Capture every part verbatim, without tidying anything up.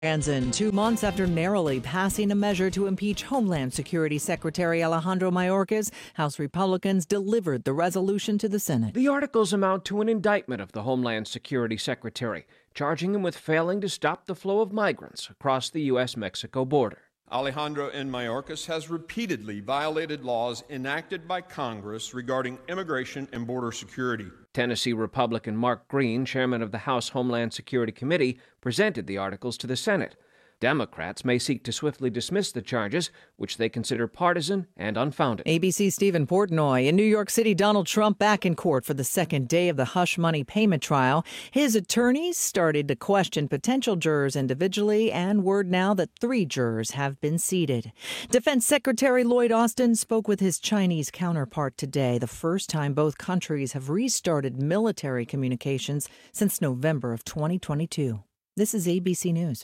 Wisconsin, two months after narrowly passing a measure to impeach Homeland Security Secretary Alejandro Mayorkas, House Republicans delivered the resolution to the Senate. The articles amount to an indictment of the Homeland Security Secretary, charging him with failing to stop the flow of migrants across the U S Mexico border. Alejandro N. Mayorkas has repeatedly violated laws enacted by Congress regarding immigration and border security. Tennessee Republican Mark Green, chairman of the House Homeland Security Committee, presented the articles to the Senate. Democrats may seek to swiftly dismiss the charges, which they consider partisan and unfounded. A B C's Stephen Portnoy. In New York City, Donald Trump back in court for the second day of the hush money payment trial. His attorneys started to question potential jurors individually, and word now that three jurors have been seated. Defense Secretary Lloyd Austin spoke with his Chinese counterpart today, the first time both countries have restarted military communications since November of twenty twenty-two. This is A B C News.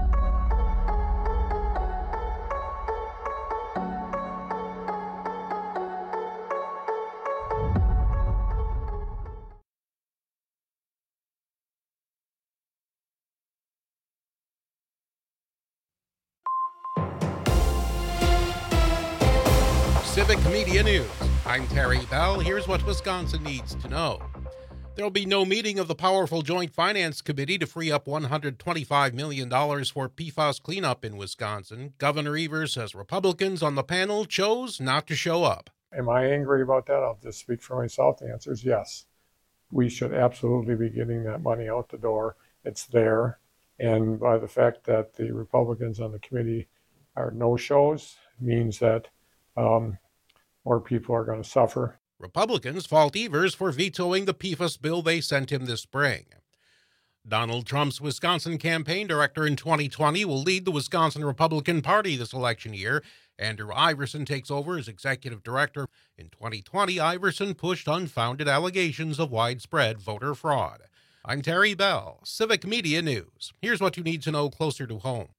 Civic Media News. I'm Terry Bell. Here's what Wisconsin needs to know. There will be no meeting of the powerful Joint Finance Committee to free up one hundred twenty-five million dollars for P FAS cleanup in Wisconsin. Governor Evers says Republicans on the panel chose not to show up. Am I angry about that? I'll just speak for myself. The answer is yes. We should absolutely be getting that money out the door. It's there. And by the fact that the Republicans on the committee are no-shows means that um, more people are going to suffer. Republicans fault Evers for vetoing the P FAS bill they sent him this spring. Donald Trump's Wisconsin campaign director in twenty twenty will lead the Wisconsin Republican Party this election year. Andrew Iverson takes over as executive director. In twenty twenty, Iverson pushed unfounded allegations of widespread voter fraud. I'm Terry Bell, Civic Media News. Here's what you need to know closer to home.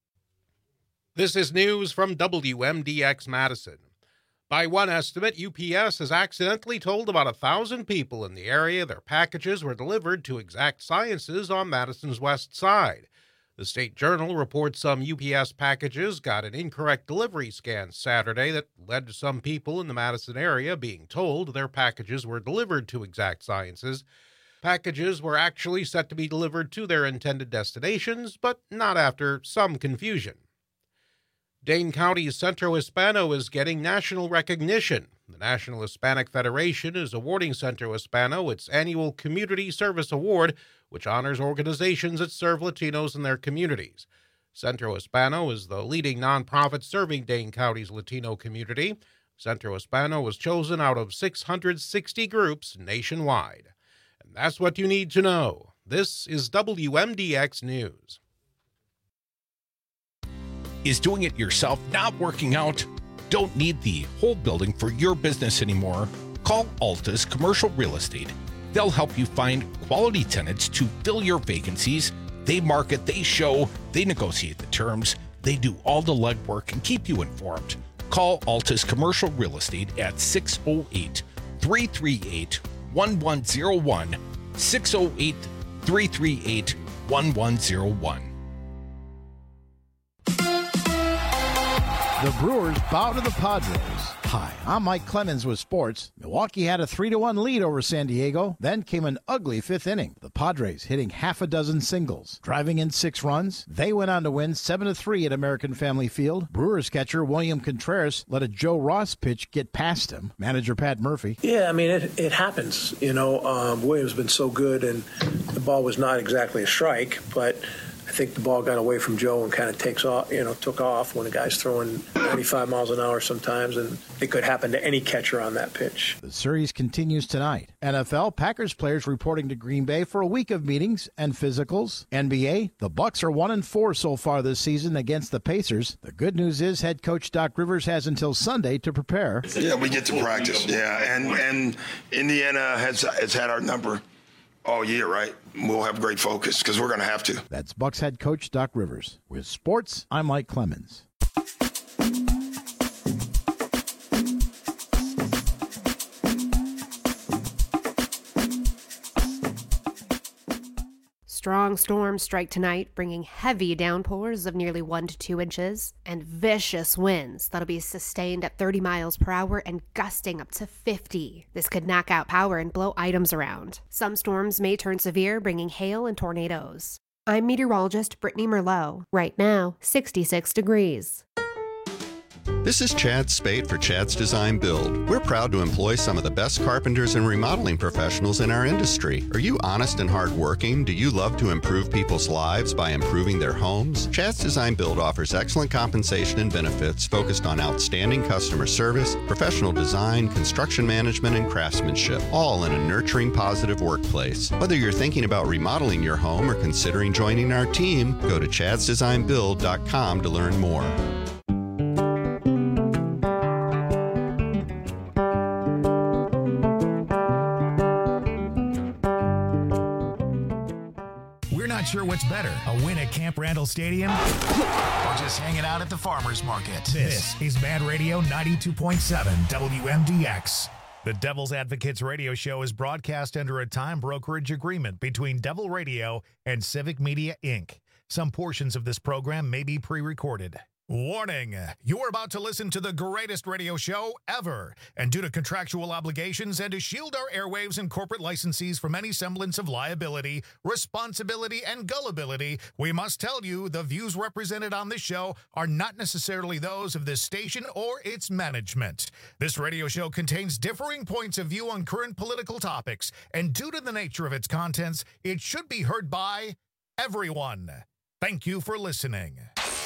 This is news from W M D X Madison. By one estimate, U P S has accidentally told about a thousand people in the area their packages were delivered to Exact Sciences on Madison's west side. The State Journal reports some U P S packages got an incorrect delivery scan Saturday that led to some people in the Madison area being told their packages were delivered to Exact Sciences. Packages were actually set to be delivered to their intended destinations, but not after some confusion. Dane County's Centro Hispano is getting national recognition. The National Hispanic Federation is awarding Centro Hispano its annual Community Service Award, which honors organizations that serve Latinos in their communities. Centro Hispano is the leading nonprofit serving Dane County's Latino community. Centro Hispano was chosen out of six hundred sixty groups nationwide. And that's what you need to know. This is W M D X News. Is doing it yourself not working out? Don't need the whole building for your business anymore? Call Altus Commercial Real Estate. They'll help you find quality tenants to fill your vacancies. They market, they show, they negotiate the terms. They do all the legwork and keep you informed. Call Altus Commercial Real Estate at six oh eight, three three eight, one one oh one, six oh eight, three three eight, one one oh one. The Brewers bow to the Padres. Hi, I'm Mike Clemens with sports. Milwaukee had a three to one lead over San Diego. Then came an ugly fifth inning. The Padres hitting half a dozen singles, driving in six runs. They went on to win seven to three at American Family Field. Brewers catcher William Contreras let a Joe Ross pitch get past him. Manager Pat Murphy. Yeah, I mean, it, it happens. You know, um, William's been so good, and the ball was not exactly a strike, but I think the ball got away from Joe and kind of takes off, you know, took off when a guy's throwing ninety-five miles an hour sometimes, and it could happen to any catcher on that pitch. The series continues tonight. N F L, Packers players reporting to Green Bay for a week of meetings and physicals. N B A, the Bucks are one and four so far this season against the Pacers. The good news is head coach Doc Rivers has until Sunday to prepare. Yeah, we get to practice. Yeah, and and Indiana has has had our number all year, right? We'll have great focus because we're going to have to. That's Bucks head coach Doc Rivers. With sports, I'm Mike Clemens. Strong storms strike tonight, bringing heavy downpours of nearly one to two inches and vicious winds that'll be sustained at thirty miles per hour and gusting up to fifty. This could knock out power and blow items around. Some storms may turn severe, bringing hail and tornadoes. I'm meteorologist Brittany Merlot. Right now, sixty-six degrees. This is Chad Spate for Chad's Design Build. We're proud to employ some of the best carpenters and remodeling professionals in our industry. Are you honest and hardworking? Do you love to improve people's lives by improving their homes? Chad's Design Build offers excellent compensation and benefits focused on outstanding customer service, professional design, construction management, and craftsmanship, all in a nurturing, positive workplace. Whether you're thinking about remodeling your home or considering joining our team, go to chads design build dot com to learn more. Sure what's better, a win at Camp Randall Stadium or just hanging out at the farmer's market. This is Mad Radio ninety-two point seven W M D X. The Devil's Advocates radio show is broadcast under a time brokerage agreement between Devil Radio and Civic Media, Incorporated. Some portions of this program may be pre-recorded. Warning, you're about to listen to the greatest radio show ever. And due to contractual obligations and to shield our airwaves and corporate licensees from any semblance of liability, responsibility, and gullibility, we must tell you the views represented on this show are not necessarily those of this station or its management. This radio show contains differing points of view on current political topics, and due to the nature of its contents, it should be heard by everyone. Thank you for listening.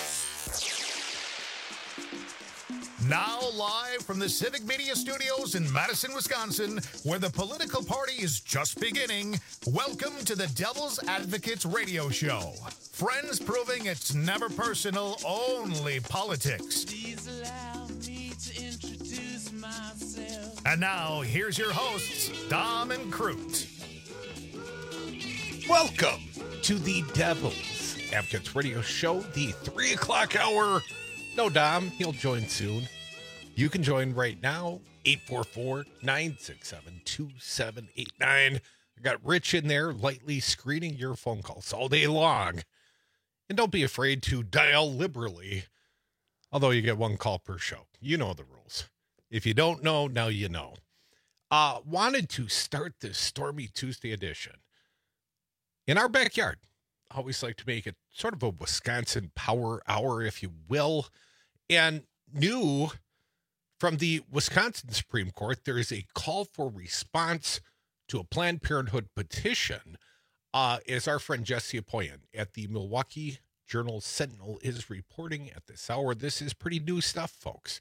Now live from the Civic Media Studios in Madison, Wisconsin, where the political party is just beginning, welcome to the Devil's Advocates radio show. Friends proving it's never personal, only politics. Please allow me to introduce myself. And now, here's your hosts, Dom and Crute. Welcome to the Devil's Advocates radio show, the three o'clock hour. No, Dom, he'll join soon. You can join right now, eight four four, nine six seven, two seven eight nine. I got Rich in there lightly screening your phone calls all day long. And don't be afraid to dial liberally, although you get one call per show. You know the rules. If you don't know, now you know. Uh, wanted to start this Stormy Tuesday edition in our backyard. Always like to make it sort of a Wisconsin power hour, if you will. And new from the Wisconsin Supreme Court, there is a call for response to a Planned Parenthood petition, uh, as our friend Jesse Apoyan at the Milwaukee Journal Sentinel is reporting at this hour. This is pretty new stuff, folks.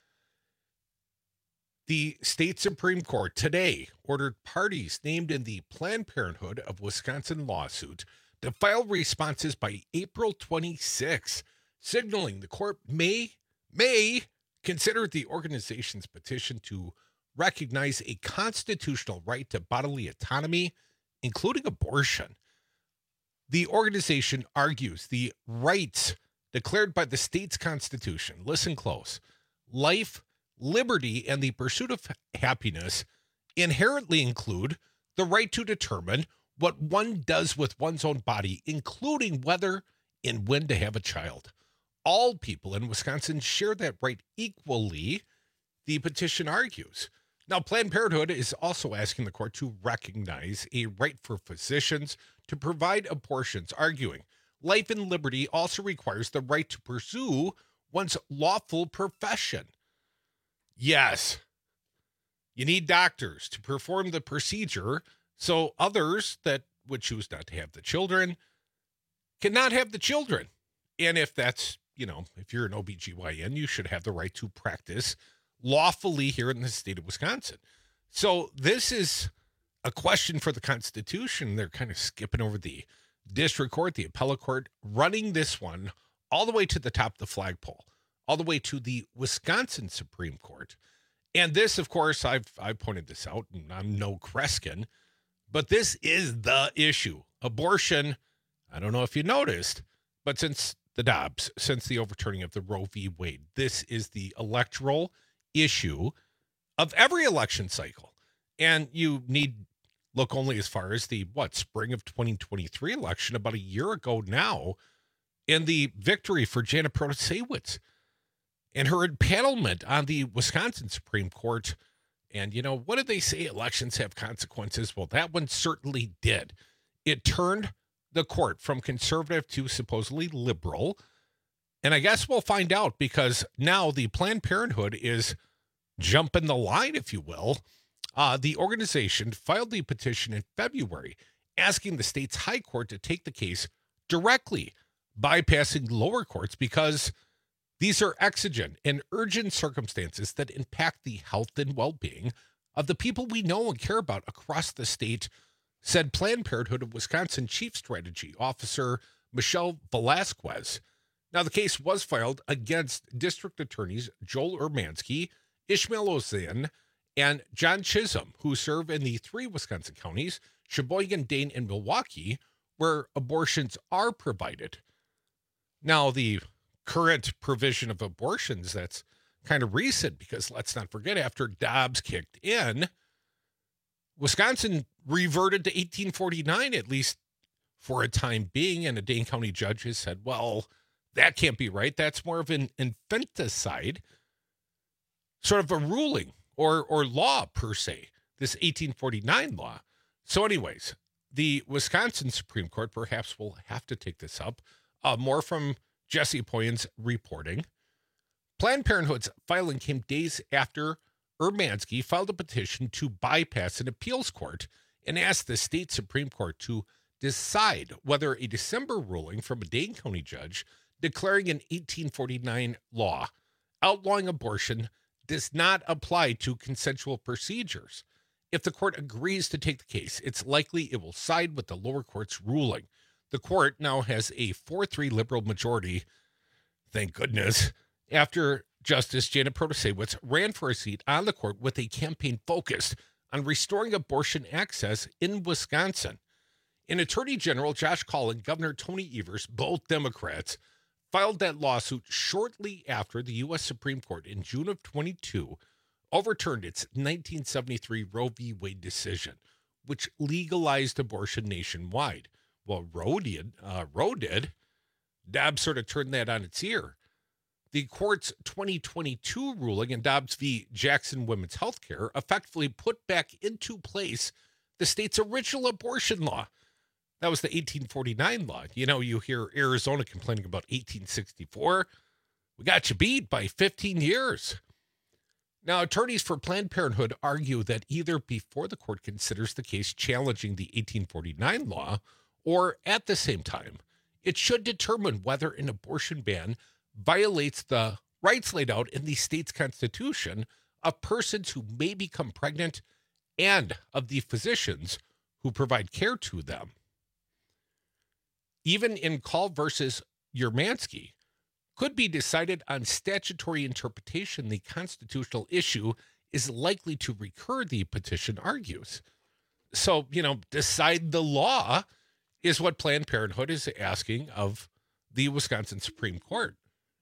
The state Supreme Court today ordered parties named in the Planned Parenthood of Wisconsin lawsuit to file responses by April twenty-sixth, signaling the court may, may consider the organization's petition to recognize a constitutional right to bodily autonomy, including abortion. The organization argues the rights declared by the state's constitution, listen close, life, liberty, and the pursuit of happiness inherently include the right to determine what one does with one's own body, including whether and when to have a child. All people in Wisconsin share that right equally, the petition argues. Now, Planned Parenthood is also asking the court to recognize a right for physicians to provide abortions, arguing life and liberty also requires the right to pursue one's lawful profession. Yes, you need doctors to perform the procedure, so others that would choose not to have the children cannot have the children. And if that's, you know, if you're an O B G Y N, you should have the right to practice lawfully here in the state of Wisconsin. So this is a question for the Constitution. They're kind of skipping over the district court, the appellate court, running this one all the way to the top of the flagpole, all the way to the Wisconsin Supreme Court. And this, of course, I've I've pointed this out, and I'm no Kreskin, but this is the issue. Abortion, I don't know if you noticed, but since the Dobbs, since the overturning of the Roe v. Wade, this is the electoral issue of every election cycle. And you need look only as far as the, what, spring of twenty twenty-three election about a year ago now, and the victory for Janet Protasiewicz and her empanelment on the Wisconsin Supreme Court. And, you know, what did they say? Elections have consequences. Well, that one certainly did. It turned the court from conservative to supposedly liberal. And I guess we'll find out, because now the Planned Parenthood is jumping the line, if you will. Uh, the organization filed the petition in February asking the state's high court to take the case directly, bypassing lower courts, because these are exigent and urgent circumstances that impact the health and well-being of the people we know and care about across the state, said Planned Parenthood of Wisconsin Chief Strategy Officer Michelle Velasquez. Now, the case was filed against District Attorneys Joel Urmanski, Ishmael Ozan, and John Chisholm, who serve in the three Wisconsin counties, Sheboygan, Dane, and Milwaukee, where abortions are provided. Now, the current provision of abortions, that's kind of recent, because let's not forget, after Dobbs kicked in, Wisconsin reverted to eighteen forty-nine, at least for a time being, and a Dane County judge has said, well, that can't be right. That's more of an infanticide, sort of a ruling or or law per se, this eighteen forty-nine law. So anyways, the Wisconsin Supreme Court perhaps will have to take this up. Uh, more from Jesse Poyen's reporting. Planned Parenthood's filing came days after Urmanski filed a petition to bypass an appeals court and asked the state Supreme Court to decide whether a December ruling from a Dane County judge declaring an eighteen forty-nine law outlawing abortion does not apply to consensual procedures. If the court agrees to take the case, it's likely it will side with the lower court's ruling. The court now has a four three liberal majority, thank goodness, after Justice Janet Protasiewicz ran for a seat on the court with a campaign focused on restoring abortion access in Wisconsin. And Attorney General Josh Kaul and Governor Tony Evers, both Democrats, filed that lawsuit shortly after the U S Supreme Court in June of twenty-two overturned its nineteen seventy-three Roe v. Wade decision, which legalized abortion nationwide. Well, Roe did, uh, Roe did. Dobbs sort of turned that on its ear. The court's twenty twenty-two ruling in Dobbs v. Jackson Women's Healthcare effectively put back into place the state's original abortion law. That was the eighteen forty-nine law. You know, you hear Arizona complaining about eighteen sixty-four. We got you beat by fifteen years. Now, attorneys for Planned Parenthood argue that either before the court considers the case challenging the eighteen forty-nine law, or at the same time, it should determine whether an abortion ban violates the rights laid out in the state's constitution of persons who may become pregnant and of the physicians who provide care to them. Even in Kaul versus Urmanski, could be decided on statutory interpretation, the constitutional issue is likely to recur, the petition argues. So, you know, decide the law is what Planned Parenthood is asking of the Wisconsin Supreme Court.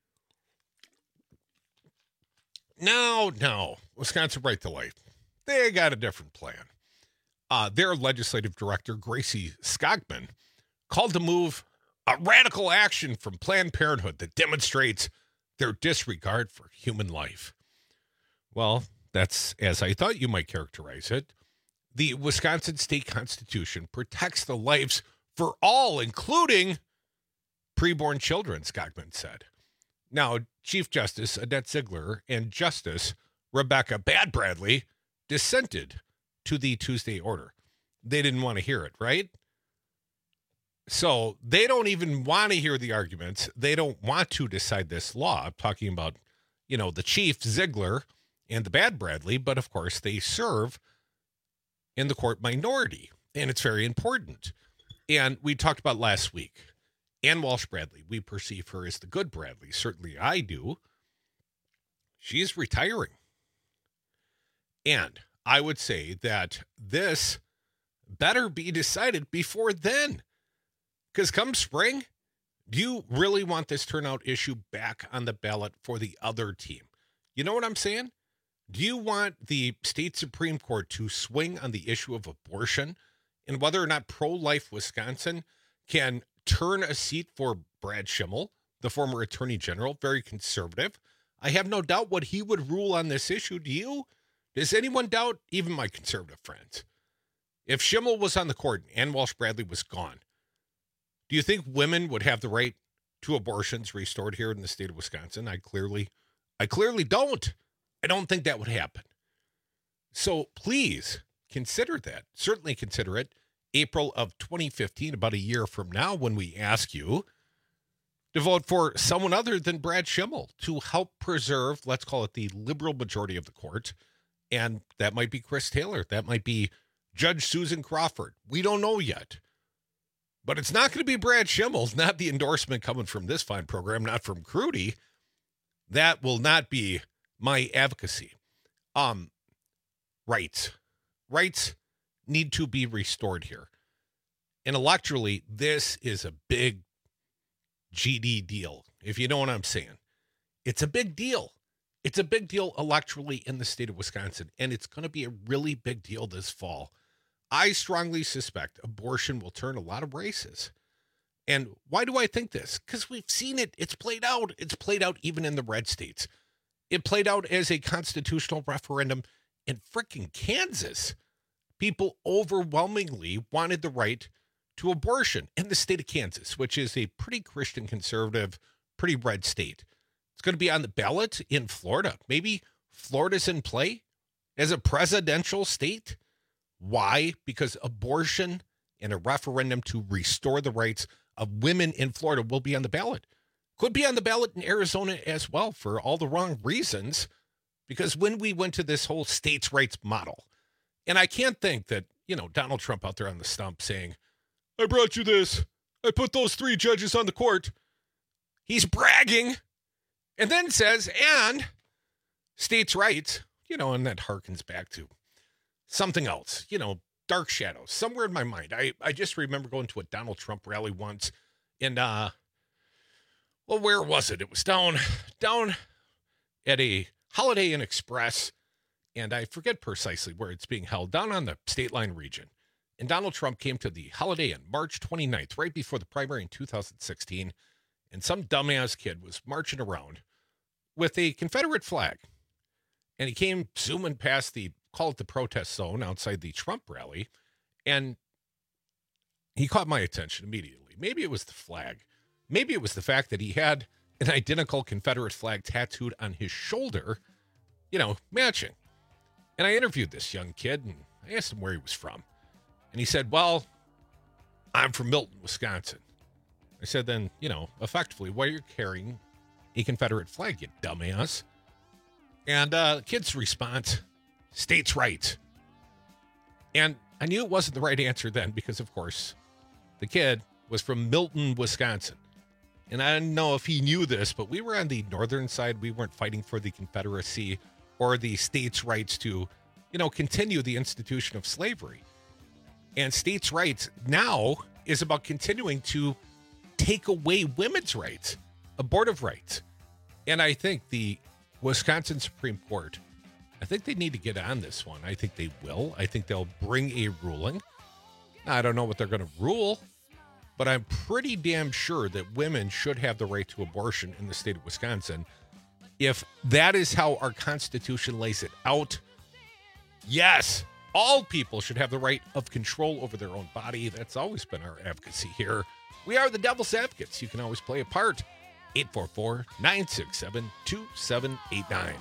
No, no, Wisconsin Right to Life, they got a different plan. Uh, their legislative director, Gracie Skogman, called to move a radical action from Planned Parenthood that demonstrates their disregard for human life. Well, that's as I thought you might characterize it. The Wisconsin state constitution protects the lives for all, including preborn children, Skogman said. Now, Chief Justice Annette Ziegler and Justice Rebecca Bad Bradley dissented to the Tuesday order. They didn't want to hear it, right? So they don't even want to hear the arguments. They don't want to decide this law. I'm talking about, you know, the Chief Ziegler and the Bad Bradley, but of course they serve in the court minority, and it's very important. And we talked about last week, Ann Walsh Bradley, we perceive her as the good Bradley. Certainly I do. She's retiring. And I would say that this better be decided before then. Because come spring, do you really want this turnout issue back on the ballot for the other team? You know what I'm saying? Do you want the state Supreme Court to swing on the issue of abortion and whether or not pro-life Wisconsin can turn a seat for Brad Schimmel, the former attorney general, very conservative? I have no doubt what he would rule on this issue. Do you? Does anyone doubt, even my conservative friends? If Schimmel was on the court and Ann Walsh Bradley was gone, do you think women would have the right to abortions restored here in the state of Wisconsin? I clearly, I clearly don't. I don't think that would happen. So please consider that. Certainly consider it. April of twenty fifteen, about a year from now, when we ask you to vote for someone other than Brad Schimmel to help preserve, let's call it the liberal majority of the court. And that might be Chris Taylor. That might be Judge Susan Crawford. We don't know yet. But it's not going to be Brad Schimmel. It's not the endorsement coming from this fine program, not from Crudy. That will not be my advocacy. Um, rights. Rights need to be restored here. And electorally, this is a big G D deal, if you know what I'm saying. It's a big deal. It's a big deal electorally in the state of Wisconsin, and it's going to be a really big deal this fall. I strongly suspect abortion will turn a lot of races. And why do I think this? Because we've seen it. It's played out. It's played out even in the red states. It played out as a constitutional referendum in frickin' Kansas. People overwhelmingly wanted the right to abortion in the state of Kansas, which is a pretty Christian conservative, pretty red state. It's going to be on the ballot in Florida. Maybe Florida's in play as a presidential state. Why? Because abortion and a referendum to restore the rights of women in Florida will be on the ballot. Could be on the ballot in Arizona as well for all the wrong reasons. Because when we went to this whole states' rights model, and I can't think that, you know, Donald Trump out there on the stump saying, I brought you this. I put those three judges on the court. He's bragging and then says, and states' rights, you know, and that harkens back to something else, you know, dark shadows, somewhere in my mind. I, I just remember going to a Donald Trump rally once and, uh, well, where was it? It was down, down at a Holiday Inn Express, and I forget precisely where it's being held, down on the State Line region. And Donald Trump came to the Holiday Inn March twenty-ninth, right before the primary in two thousand sixteen, and some dumbass kid was marching around with a Confederate flag. And he came zooming past the, call it the protest zone outside the Trump rally, and he caught my attention immediately. Maybe it was the flag. Maybe it was the fact that he had an identical Confederate flag tattooed on his shoulder, you know, matching. And I interviewed this young kid, and I asked him where he was from. And he said, well, I'm from Milton, Wisconsin. I said, then, you know, effectively, why are you carrying a Confederate flag, you dumbass? And uh, the kid's response, states' rights. And I knew it wasn't the right answer then because, of course, the kid was from Milton, Wisconsin. And I didn't know if he knew this, but we were on the northern side. We weren't fighting for the Confederacy or the states' rights to, you know, continue the institution of slavery. And states' rights now is about continuing to take away women's rights, abortive rights. And I think the Wisconsin Supreme Court, I think they need to get on this one. I think they will. I think they'll bring a ruling. I don't know what they're going to rule, but I'm pretty damn sure that women should have the right to abortion in the state of Wisconsin. If that is how our Constitution lays it out, yes, all people should have the right of control over their own body. That's always been our advocacy here. We are the Devil's Advocates. You can always play a part. eight four four, nine six seven, two seven eight nine.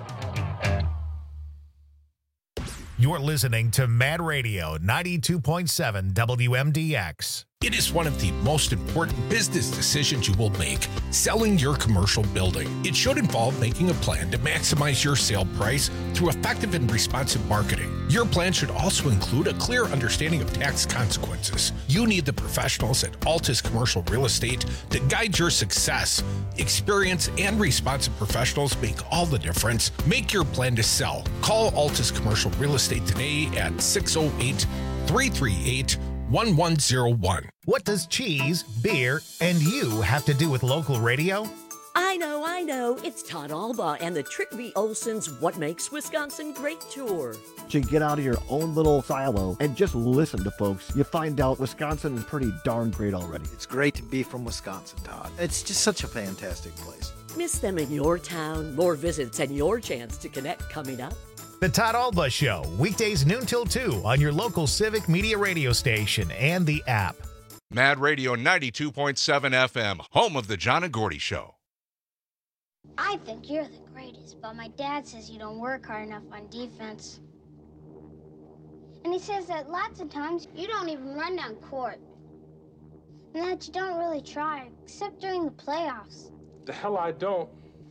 You're listening to Mad Radio ninety-two point seven W M D X. It is one of the most important business decisions you will make, selling your commercial building. It should involve making a plan to maximize your sale price through effective and responsive marketing. Your plan should also include a clear understanding of tax consequences. You need the professionals at Altus Commercial Real Estate to guide your success. Experienced and responsive professionals make all the difference. Make your plan to sell. Call Altus Commercial Real Estate today at six oh eight, three three eight, one one oh one. What does cheese, beer, and you have to do with local radio? I know, I know. It's Todd Alba and the Trick V. Olson's What Makes Wisconsin Great tour. To get out of your own little silo and just listen to folks, you find out Wisconsin is pretty darn great already. It's great to be from Wisconsin, Todd. It's just such a fantastic place. Miss them in your town? More visits and your chance to connect coming up. The Todd Alba Show, weekdays noon till two on your local Civic Media radio station and the app. Mad Radio ninety-two point seven F M, home of the John and Gordy Show. I think you're the greatest, but my dad says you don't work hard enough on defense. And he says that lots of times you don't even run down court. And that you don't really try, except during the playoffs. The hell I don't.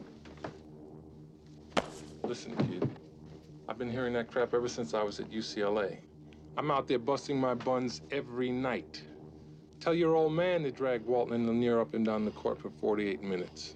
Listen, kid. I've been hearing that crap ever since I was at U C L A. I'm out there busting my buns every night. Tell your old man to drag Walton and Lanier up and down the court for forty-eight minutes.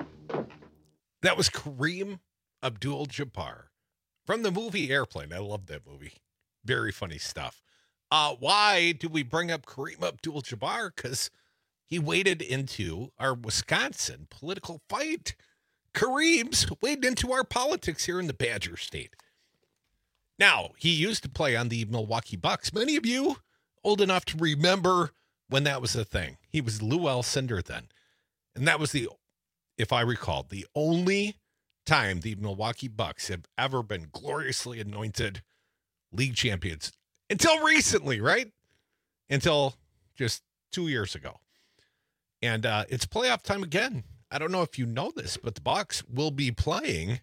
That was Kareem Abdul-Jabbar from the movie Airplane. I love that movie. Very funny stuff. Uh, why do we bring up Kareem Abdul-Jabbar? Because he waded into our Wisconsin political fight. Kareem's waded into our politics here in the Badger State. Now, he used to play on the Milwaukee Bucks. Many of you old enough to remember when that was a thing. He was Lou Alcindor then. And that was the, if I recall, the only time the Milwaukee Bucks have ever been gloriously anointed league champions. Until recently, right? Until just two years ago. And uh, it's playoff time again. I don't know if you know this, but the Bucks will be playing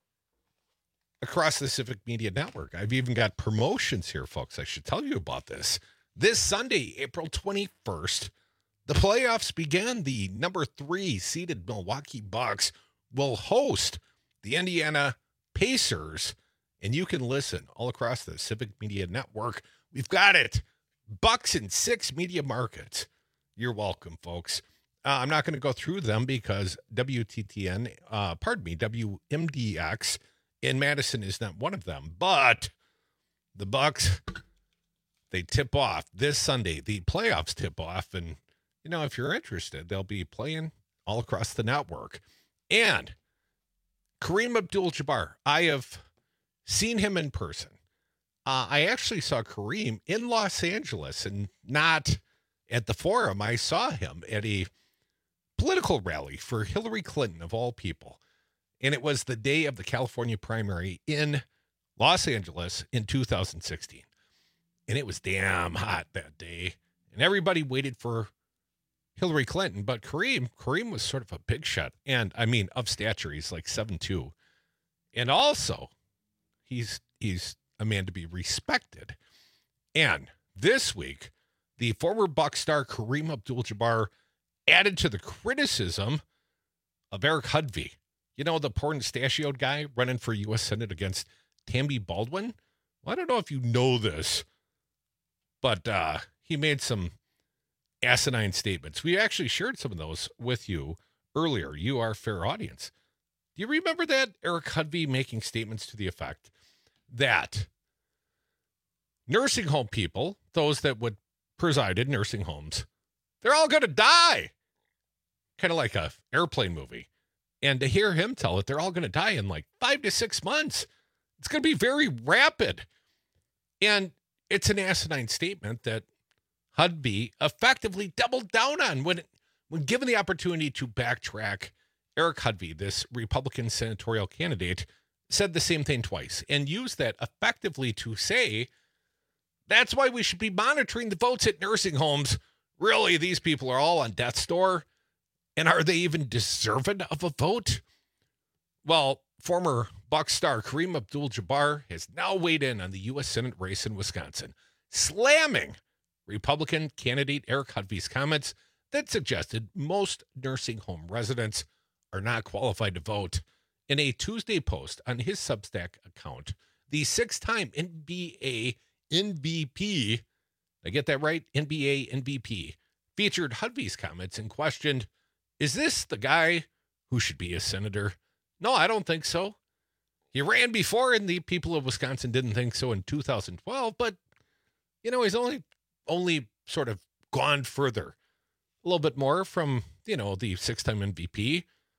across the Civic Media Network. I've even got promotions here, folks. I should tell you about this. This Sunday, April twenty-first, the playoffs begin. The number three seeded Milwaukee Bucks will host the Indiana Pacers, and you can listen all across the Civic Media Network. We've got it. Bucks in six media markets. You're welcome, folks. Uh, I'm not going to go through them because W T T N, uh, pardon me, W M D X in Madison is not one of them. But the Bucks, they tip off this Sunday. The playoffs tip off. And, you know, if you're interested, they'll be playing all across the network. And Kareem Abdul-Jabbar, I have seen him in person. Uh, I actually saw Kareem in Los Angeles and not at the Forum. I saw him at a political rally for Hillary Clinton, of all people. And it was the day of the California primary in Los Angeles in two thousand sixteen. And it was damn hot that day. And everybody waited for Hillary Clinton. But Kareem, Kareem was sort of a big shot. And, I mean, of stature, he's like seven two. And also, he's he's a man to be respected. And this week, the former Buck star Kareem Abdul-Jabbar added to the criticism of Eric Hudvey. You know, the porn stachioed guy running for U S Senate against Tammy Baldwin? Well, I don't know if you know this, but uh, he made some asinine statements. We actually shared some of those with you earlier, you, our fair audience. Do you remember that? Eric Hudvey making statements to the effect that nursing home people, those that would preside in nursing homes, they're all going to die. Kind of like a airplane movie. And to hear him tell it, they're all going to die in like five to six months. It's going to be very rapid. And it's an asinine statement that Hudvey effectively doubled down on when, when given the opportunity to backtrack. Eric Hudvey, this Republican senatorial candidate, said the same thing twice and used that effectively to say, that's why we should be monitoring the votes at nursing homes. Really, these people are all on death's door. And are they even deserving of a vote? Well, former Bucs star Kareem Abdul-Jabbar has now weighed in on the U S Senate race in Wisconsin, slamming Republican candidate Eric Hudvey's comments that suggested most nursing home residents are not qualified to vote. In a Tuesday post on his Substack account, the six-time N B A M V P, I get that right? N B A M V P, featured Hudvey's comments and questioned, is this the guy who should be a senator? No, I don't think so. He ran before, and the people of Wisconsin didn't think so in two thousand twelve, but, you know, he's only only sort of gone further. A little bit more from, you know, the six-time M V P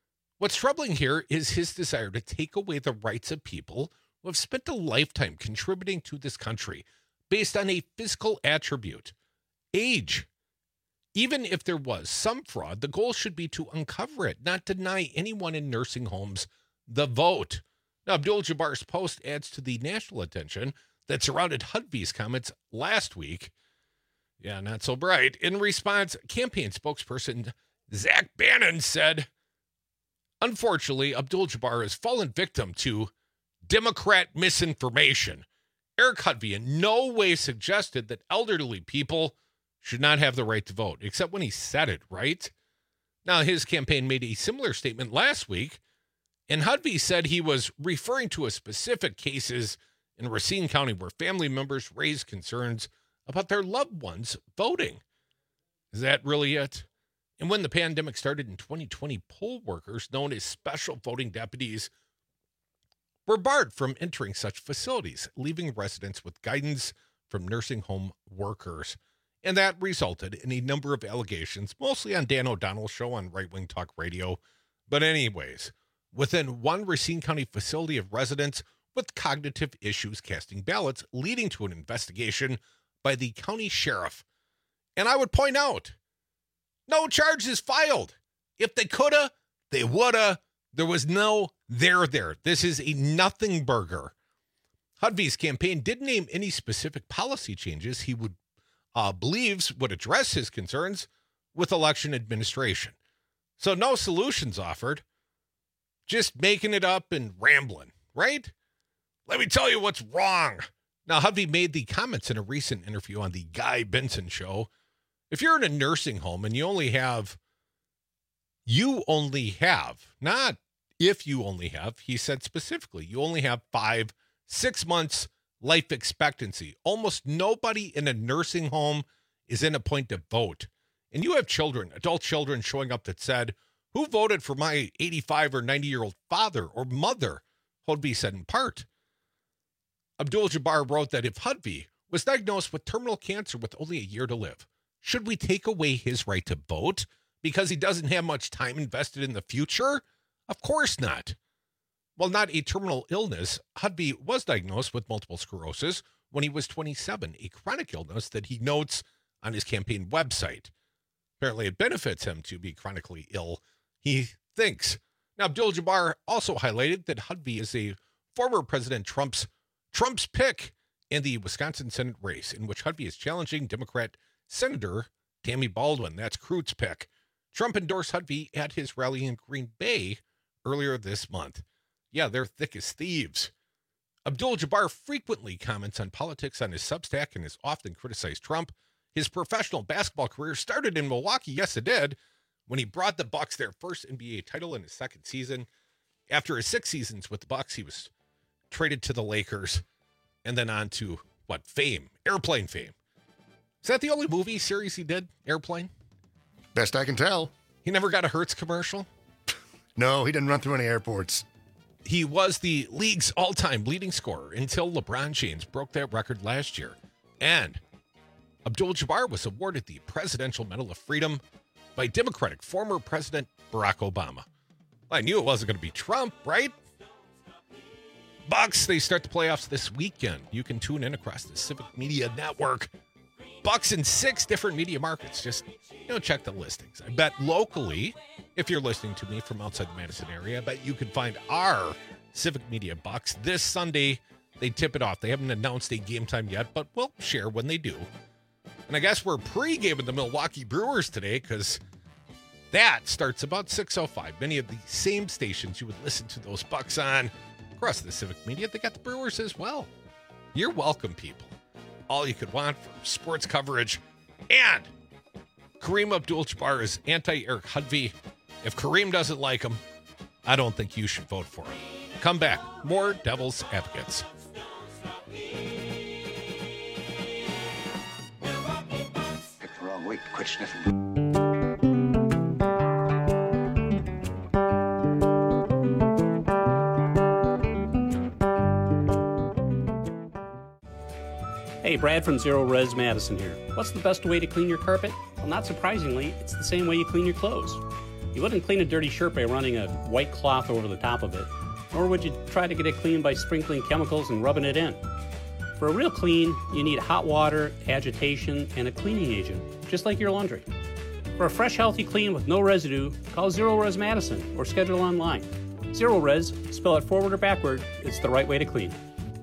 What's troubling here is his desire to take away the rights of people who have spent a lifetime contributing to this country based on a physical attribute, age. Even if there was some fraud, the goal should be to uncover it, not deny anyone in nursing homes the vote. Now, Abdul-Jabbar's post adds to the national attention that surrounded Hudvay's comments last week. Yeah, not so bright. In response, campaign spokesperson Zach Bannon said, unfortunately, Abdul-Jabbar has fallen victim to Democrat misinformation. Eric Hudvay in no way suggested that elderly people should not have the right to vote, except when he said it, right? Now, his campaign made a similar statement last week, and Hudvay said he was referring to a specific cases in Racine County where family members raised concerns about their loved ones voting. Is that really it? And when the pandemic started in twenty twenty, poll workers known as special voting deputies were barred from entering such facilities, leaving residents with guidance from nursing home workers. And that resulted in a number of allegations, mostly on Dan O'Donnell's show on Right Wing Talk Radio. But anyways, within one Racine County facility of residents with cognitive issues casting ballots, leading to an investigation by the county sheriff. And I would point out, no charges filed. If they coulda, they woulda. There was no there there. This is a nothing burger. Hudvay's campaign didn't name any specific policy changes he would uh, believes would address his concerns with election administration. So no solutions offered, just making it up and rambling, right? Let me tell you what's wrong. Now, Hudvay made the comments in a recent interview on the Guy Benson show. If you're in a nursing home and you only have, you only have, not if you only have, he said specifically, you only have five, six months life expectancy. Almost nobody in a nursing home is in a point to vote. And you have children, adult children showing up that said, who voted for my eighty-five or ninety-year-old father or mother? Hudvay said in part. Abdul-Jabbar wrote that if Hudvay was diagnosed with terminal cancer with only a year to live, should we take away his right to vote because he doesn't have much time invested in the future? Of course not. While not a terminal illness, Hudvay was diagnosed with multiple sclerosis when he was twenty-seven, a chronic illness that he notes on his campaign website. Apparently, it benefits him to be chronically ill, he thinks. Now, Abdul-Jabbar also highlighted that Hudvay is a former President Trump's Trump's pick in the Wisconsin Senate race, in which Hudvay is challenging Democrat Senator Tammy Baldwin. That's Cruz's pick. Trump endorsed Hudvay at his rally in Green Bay earlier this month. Yeah, they're thick as thieves. Abdul-Jabbar frequently comments on politics on his Substack and has often criticized Trump. His professional basketball career started in Milwaukee, yes it did, when he brought the Bucks their first N B A title in his second season. After his six seasons with the Bucks, he was traded to the Lakers and then on to, what, fame, Airplane fame. Is that the only movie series he did, Airplane? Best I can tell. He never got a Hertz commercial? No, he didn't run through any airports. He was the league's all-time leading scorer until LeBron James broke that record last year. And Abdul-Jabbar was awarded the Presidential Medal of Freedom by Democratic former President Barack Obama. I knew it wasn't going to be Trump, right? Bucks, they start the playoffs this weekend. You can tune in across the Civic Media Network. Bucks in six different media markets. Just, you know, check the listings. I bet locally, if you're listening to me from outside the Madison area, I bet you can find our Civic Media Bucks this Sunday. They tip it off. They haven't announced a game time yet, but we'll share when they do. And I guess we're pre-gaming the Milwaukee Brewers today because that starts about six oh five. Many of the same stations you would listen to those Bucks on across the Civic Media, they got the Brewers as well. You're welcome, people. All you could want for sports coverage. And Kareem Abdul-Jabbar is anti-Eric Hudvay. If Kareem doesn't like him, I don't think you should vote for him. Come back. More Devil's Advocates. Picked the wrong week. Quit sniffing. Hey, Brad from Zero Res Madison here. What's the best way to clean your carpet? Well, not surprisingly, it's the same way you clean your clothes. You wouldn't clean a dirty shirt by running a white cloth over the top of it, nor would you try to get it clean by sprinkling chemicals and rubbing it in. For a real clean, you need hot water, agitation, and a cleaning agent, just like your laundry. For a fresh, healthy clean with no residue, call Zero Res Madison or schedule online. Zero Res, spell it forward or backward, it's the right way to clean.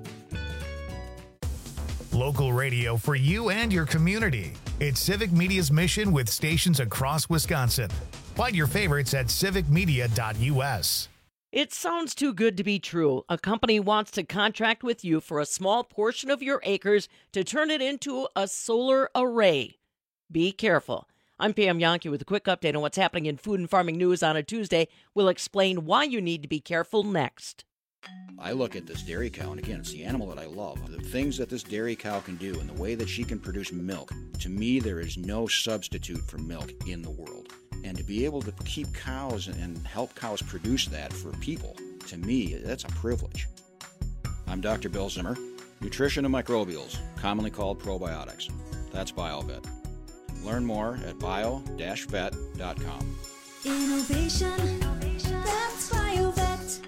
Local radio for you and your community. It's Civic Media's mission with stations across Wisconsin. Find your favorites at civic media dot U S. It sounds too good to be true. A company wants to contract with you for a small portion of your acres to turn it into a solar array. Be careful. I'm Pam Yonke with a quick update on what's happening in food and farming news on a Tuesday. We'll explain why you need to be careful next. I look at this dairy cow, and again, it's the animal that I love. The things that this dairy cow can do and the way that she can produce milk, to me, there is no substitute for milk in the world. And to be able to keep cows and help cows produce that for people, to me, that's a privilege. I'm Doctor Bill Zimmer, nutrition and microbials, commonly called probiotics. That's BioVet. Learn more at bio dash vet dot com. Innovation, that's BioVet.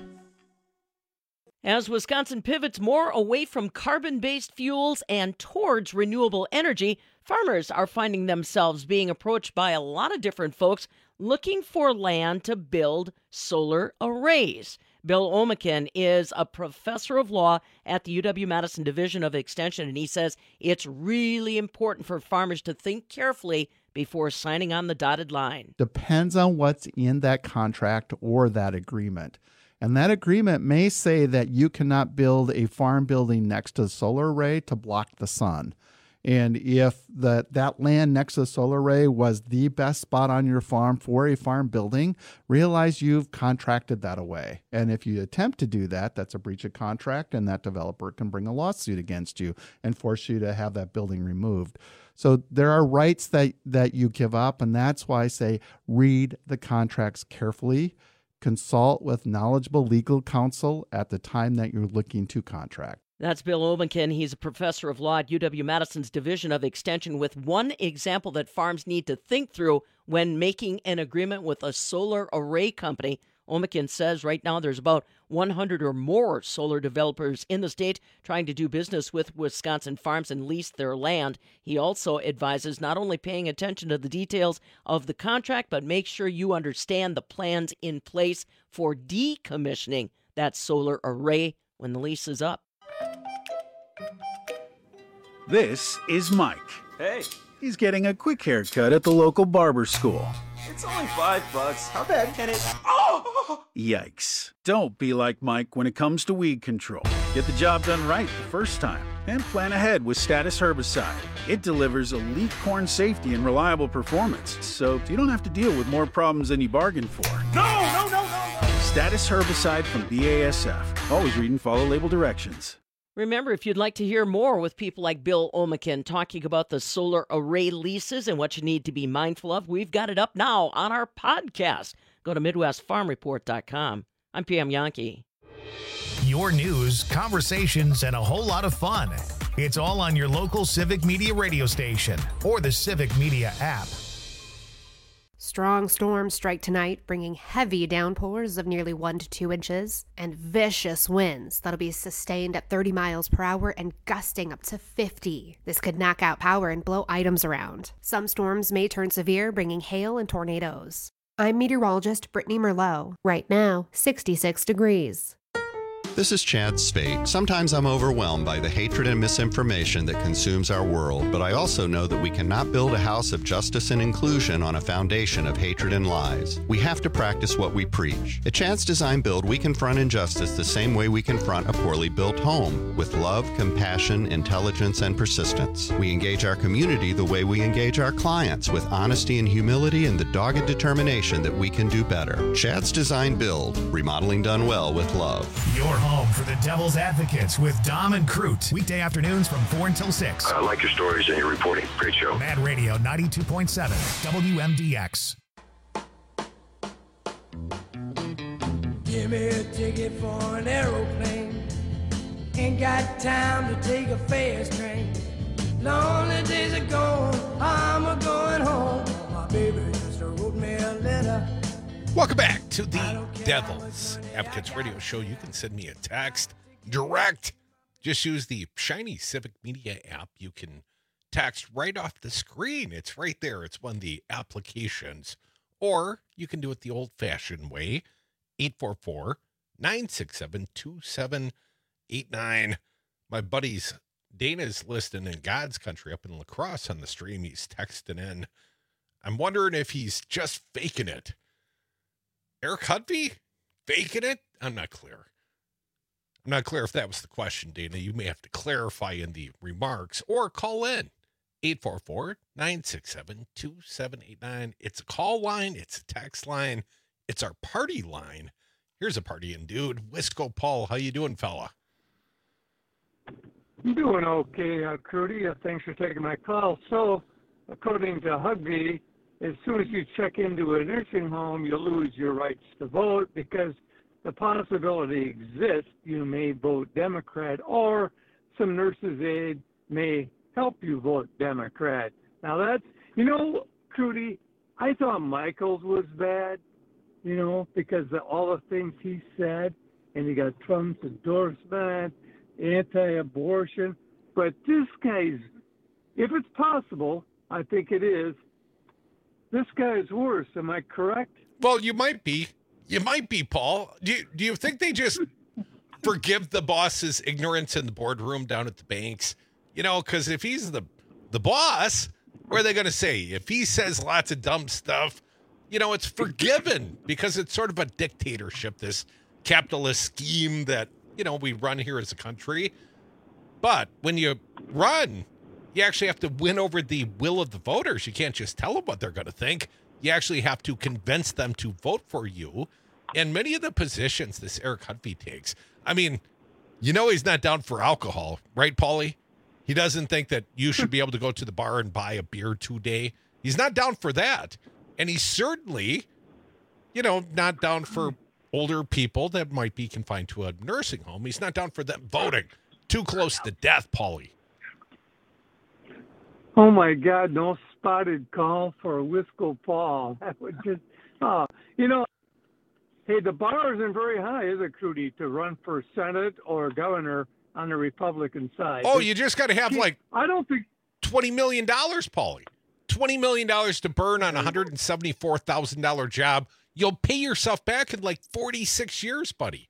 As Wisconsin pivots more away from carbon-based fuels and towards renewable energy, farmers are finding themselves being approached by a lot of different folks looking for land to build solar arrays. Bill Omican is a professor of law at the U W-Madison Division of Extension, and he says it's really important for farmers to think carefully before signing on the dotted line. Depends on what's in that contract or that agreement. And that agreement may say that you cannot build a farm building next to the solar array to block the sun. And if the, that land next to the solar array was the best spot on your farm for a farm building, realize you've contracted that away. And if you attempt to do that, that's a breach of contract, and that developer can bring a lawsuit against you and force you to have that building removed. So there are rights that, that you give up, and that's why I say read the contracts carefully. Consult with knowledgeable legal counsel at the time that you're looking to contract. That's Bill Omican. He's a professor of law at U W-Madison's Division of Extension, with one example that farms need to think through when making an agreement with a solar array company. Omican says right now there's about one hundred or more solar developers in the state trying to do business with Wisconsin farms and lease their land. He also advises not only paying attention to the details of the contract, but make sure you understand the plans in place for decommissioning that solar array when the lease is up. This is Mike. Hey. He's getting a quick haircut at the local barber school. It's only five bucks. How bad can it... Oh! Yikes. Don't be like Mike when it comes to weed control. Get the job done right the first time and plan ahead with Status Herbicide. It delivers elite corn safety and reliable performance, so you don't have to deal with more problems than you bargained for. No, no, no, no, no! Status Herbicide from B A S F. Always read and follow label directions. Remember, if you'd like to hear more with people like Bill Omican talking about the solar array leases and what you need to be mindful of, we've got it up now on our podcast. Go to midwest farm report dot com. I'm Pam Yonke. Your news, conversations, and a whole lot of fun. It's all on your local Civic Media radio station or the Civic Media app. Strong storms strike tonight, bringing heavy downpours of nearly one to two inches and vicious winds that'll be sustained at thirty miles per hour and gusting up to fifty. This could knock out power and blow items around. Some storms may turn severe, bringing hail and tornadoes. I'm meteorologist Brittany Merlot. Right now, sixty-six degrees. This is Chad Spate. Sometimes I'm overwhelmed by the hatred and misinformation that consumes our world, but I also know that we cannot build a house of justice and inclusion on a foundation of hatred and lies. We have to practice what we preach. At Chad's Design Build, we confront injustice the same way we confront a poorly built home, with love, compassion, intelligence, and persistence. We engage our community the way we engage our clients, with honesty and humility and the dogged determination that we can do better. Chad's Design Build, remodeling done well with love. Your home for the Devil's Advocates with Dom and Crute. Weekday afternoons from four until six. I like your stories and your reporting. Great show. Mad Radio ninety-two point seven, W M D X. Give me a ticket for an aeroplane. Ain't got time to take a fast train. Lonely days are gone, I'm a going home. My baby just wrote me a letter. Welcome back to the Devil's Advocates Radio Show. You can send me a text direct. Just use the Shiny Civic Media app. You can text right off the screen. It's right there. It's one of the applications. Or you can do it the old-fashioned way, eight four four, nine six seven, two seven eight nine. My buddies, Dana's listening in God's country up in La Crosse on the stream. He's texting in. I'm wondering if he's just faking it. Eric Hudvey? Faking it? I'm not clear. I'm not clear if that was the question, Dana. You may have to clarify in the remarks or call in. eight four four, nine six seven, two seven eight nine. It's a call line. It's a text line. It's our party line. Here's a partying dude. Wisco Paul, how you doing, fella? I'm doing okay, uh, Crudy. Uh, thanks for taking my call. So, according to Hugby, as soon as you check into a nursing home, you lose your rights to vote because the possibility exists you may vote Democrat or some nurse's aide may help you vote Democrat. Now that's, you know, Crudy, I thought Michaels was bad, you know, because of all the things he said, and he got Trump's endorsement, anti-abortion. But this guy's, if it's possible, I think it is, this guy's worse. Am I correct? Well, you might be. You might be, Paul. Do you, do you think they just forgive the boss's ignorance in the boardroom down at the banks? You know, because if he's the the boss, what are they going to say? If he says lots of dumb stuff, you know, it's forgiven because it's sort of a dictatorship, this capitalist scheme that, you know, we run here as a country. But when you run, you actually have to win over the will of the voters. You can't just tell them what they're going to think. You actually have to convince them to vote for you. And many of the positions this Eric Hudvey takes, I mean, you know he's not down for alcohol, right, Paulie? He doesn't think that you should be able to go to the bar and buy a beer today. He's not down for that. And he's certainly, you know, not down for older people that might be confined to a nursing home. He's not down for them voting. Too close to death, Paulie. Oh, my God, no spotted call for Wisco Paul. That would just, oh, you know, hey, the bar isn't very high, is it, Crudy, to run for Senate or governor on the Republican side? Oh, you just got to have like I don't think twenty million dollars, Paulie. twenty million dollars to burn on a one hundred seventy-four thousand dollars job. You'll pay yourself back in like forty-six years, buddy.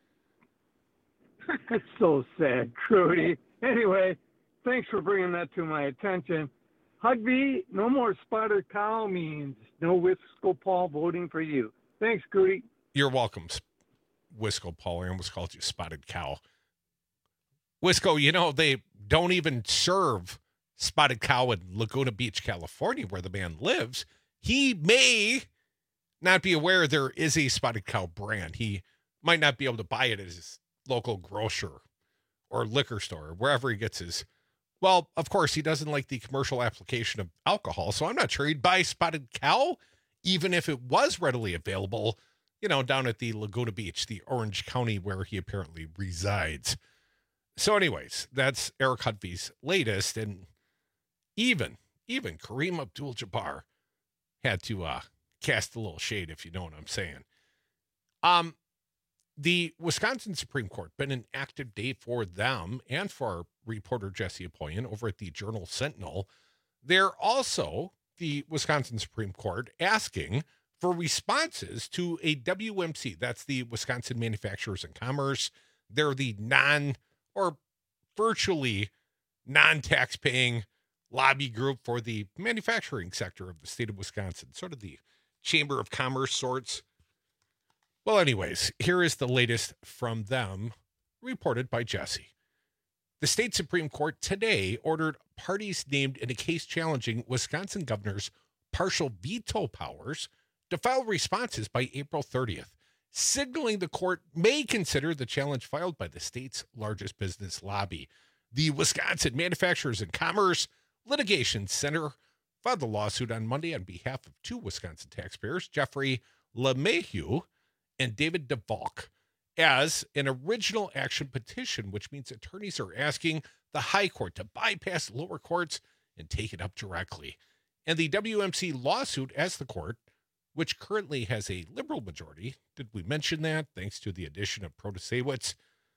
That's so sad, Crudy. Anyway, thanks for bringing that to my attention. Hugby, no more spotted cow means no Wisco Paul voting for you. Thanks, Crudy. You're welcome, Wisco Paul. I almost called you spotted cow. Wisco, you know, they don't even serve spotted cow in Laguna Beach, California, where the man lives. He may not be aware there is a spotted cow brand. He might not be able to buy it at his local grocer or liquor store, wherever he gets his. Well, of course, he doesn't like the commercial application of alcohol, so I'm not sure he'd buy spotted cow, even if it was readily available, you know, down at the Laguna Beach, the Orange County where he apparently resides. So anyways, that's Eric Hudvey's latest, and even, even Kareem Abdul-Jabbar had to uh, cast a little shade, if you know what I'm saying. Um, the Wisconsin Supreme Court, been an active day for them and for our reporter Jesse Apoyan over at the Journal Sentinel. They're also, the Wisconsin Supreme Court, asking for responses to a W M C. That's the Wisconsin Manufacturers and Commerce. They're the non or virtually non-tax-paying lobby group for the manufacturing sector of the state of Wisconsin, sort of the Chamber of Commerce sorts. Well, anyways, here is the latest from them, reported by Jesse. The state Supreme Court today ordered parties named in a case challenging Wisconsin governor's partial veto powers to file responses by April thirtieth, signaling the court may consider the challenge filed by the state's largest business lobby. The Wisconsin Manufacturers and Commerce Litigation Center filed the lawsuit on Monday on behalf of two Wisconsin taxpayers, Jeffrey LeMahieu and David DeValk, as an original action petition, which means attorneys are asking the high court to bypass lower courts and take it up directly. And the W M C lawsuit asks the court, which currently has a liberal majority. Did we mention that? Thanks to the addition of Protasewicz.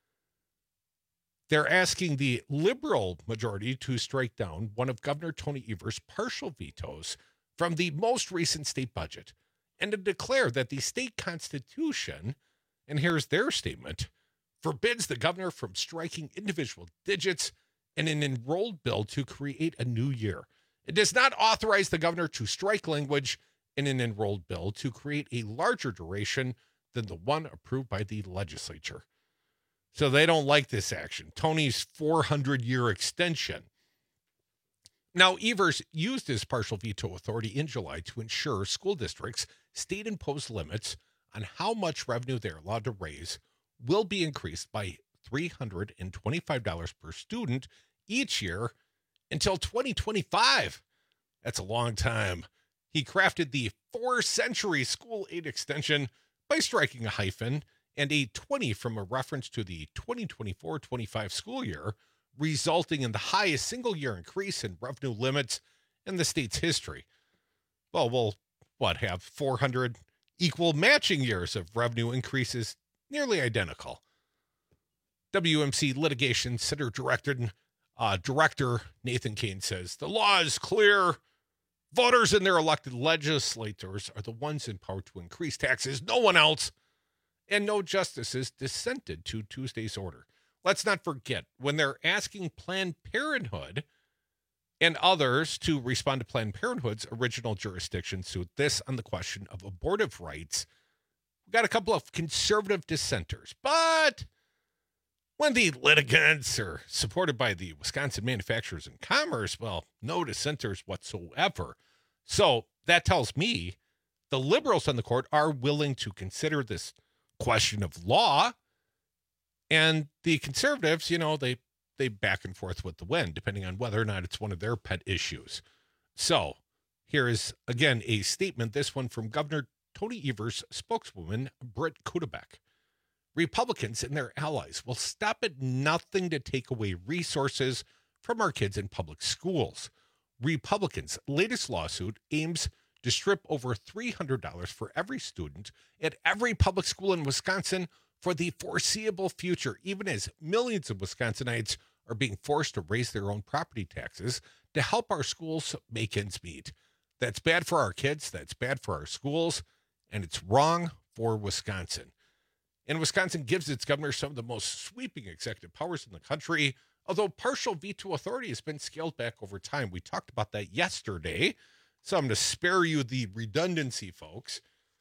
They're asking the liberal majority to strike down one of Governor Tony Evers' partial vetoes from the most recent state budget and to declare that the state constitution, and here's their statement, forbids the governor from striking individual digits in an enrolled bill to create a new year. It does not authorize the governor to strike language in an enrolled bill to create a larger duration than the one approved by the legislature. So they don't like this action. Tony's four hundred year extension. Now, Evers used his partial veto authority in July to ensure school districts' state-imposed limits on how much revenue they're allowed to raise will be increased by three hundred twenty-five dollars per student each year until twenty twenty-five. That's a long time. He crafted the four-century school aid extension by striking a hyphen and a twenty from a reference to the twenty twenty-four twenty-five school year, resulting in the highest single-year increase in revenue limits in the state's history. Well, we'll, what, have four hundred equal matching years of revenue increases, nearly identical. W M C Litigation Center Director, uh, Director Nathan Kane says, the law is clear. Voters and their elected legislators are the ones empowered to increase taxes, no one else. And no justices dissented to Tuesday's order. Let's not forget, when they're asking Planned Parenthood and others to respond to Planned Parenthood's original jurisdiction suit, this on the question of abortive rights, we got a couple of conservative dissenters. But when the litigants are supported by the Wisconsin Manufacturers and Commerce, well, no dissenters whatsoever. So that tells me the liberals on the court are willing to consider this question of law, and the conservatives, you know, they they back and forth with the wind, depending on whether or not it's one of their pet issues. So here is, again, a statement, this one from Governor Tony Evers' spokeswoman, Britt Kudebeck. Republicans and their allies will stop at nothing to take away resources from our kids in public schools. Republicans' latest lawsuit aims to strip over three hundred dollars for every student at every public school in Wisconsin for the foreseeable future, even as millions of Wisconsinites are being forced to raise their own property taxes to help our schools make ends meet. That's bad for our kids, that's bad for our schools, and it's wrong for Wisconsin. And Wisconsin gives its governor some of the most sweeping executive powers in the country, although partial veto authority has been scaled back over time. We talked about that yesterday, so I'm going to spare you the redundancy, folks.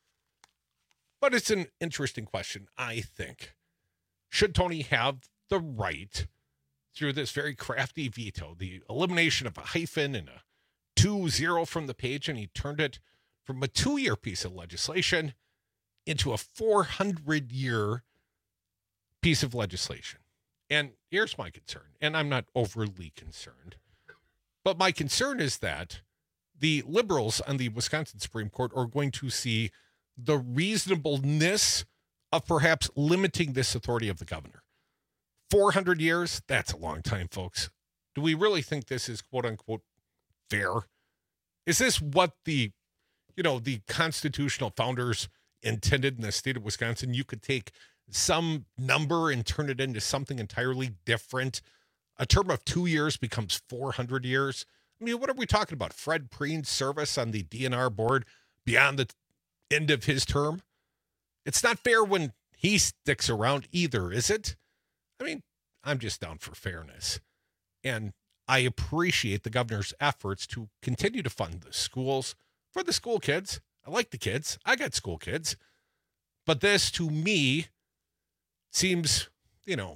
But it's an interesting question, I think. Should Tony have the right, through this very crafty veto, the elimination of a hyphen and a two zero from the page, and he turned it from a two-year piece of legislation into a four hundred year piece of legislation? And here's my concern, and I'm not overly concerned, but my concern is that the liberals on the Wisconsin Supreme Court are going to see the reasonableness of perhaps limiting this authority of the governor. four hundred years, that's a long time, folks. Do we really think this is quote unquote fair? Is this what the, you know, the constitutional founders intended in the state of Wisconsin? You could take some number and turn it into something entirely different. A term of two years becomes four hundred years. I mean, what are we talking about? Fred Preen's service on the D N R board beyond the end of his term? It's not fair when he sticks around either, is it? I mean, I'm just down for fairness. And I appreciate the governor's efforts to continue to fund the schools for the school kids. I like the kids. I got school kids. But this, to me, seems, you know,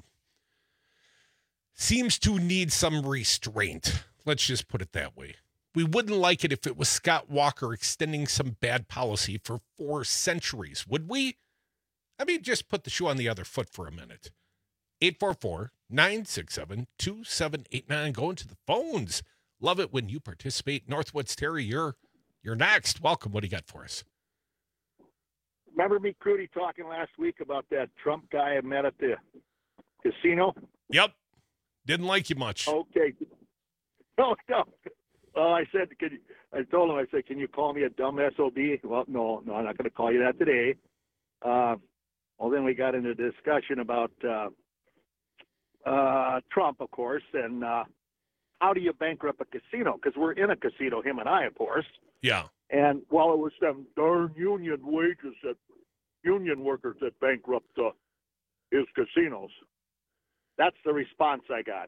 seems to need some restraint. Let's just put it that way. We wouldn't like it if it was Scott Walker extending some bad policy for four centuries, would we? I mean, just put the shoe on the other foot for a minute. eight four four, nine six seven, two seven eight nine. Going to the phones. Love it when you participate. Northwoods Terry, you're, you're next. Welcome. What do you got for us? Remember me, Crudy, talking last week about that Trump guy I met at the casino? Yep. Didn't like you much. Okay. No, no. Well, I said, could you, I told him, I said, can you call me a dumb S O B? Well, no, no, I'm not going to call you that today. Uh, well, then we got into a discussion about uh, uh, Trump, of course, and uh, how do you bankrupt a casino? Because we're in a casino, him and I, of course. Yeah. And, well, it was them darn union wages that union workers that bankrupt uh, his casinos. That's the response I got.